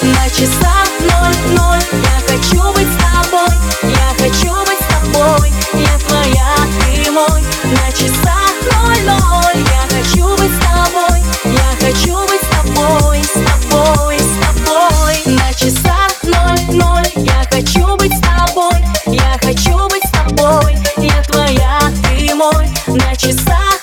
На часах 00, я хочу быть с тобой, я хочу быть с тобой, я твоя, ты мой. На часах 00, я хочу быть с тобой, я хочу быть с тобой, с тобой, с тобой. На часах 00, я хочу быть с тобой, я хочу быть с тобой, я твоя, ты мой. На часах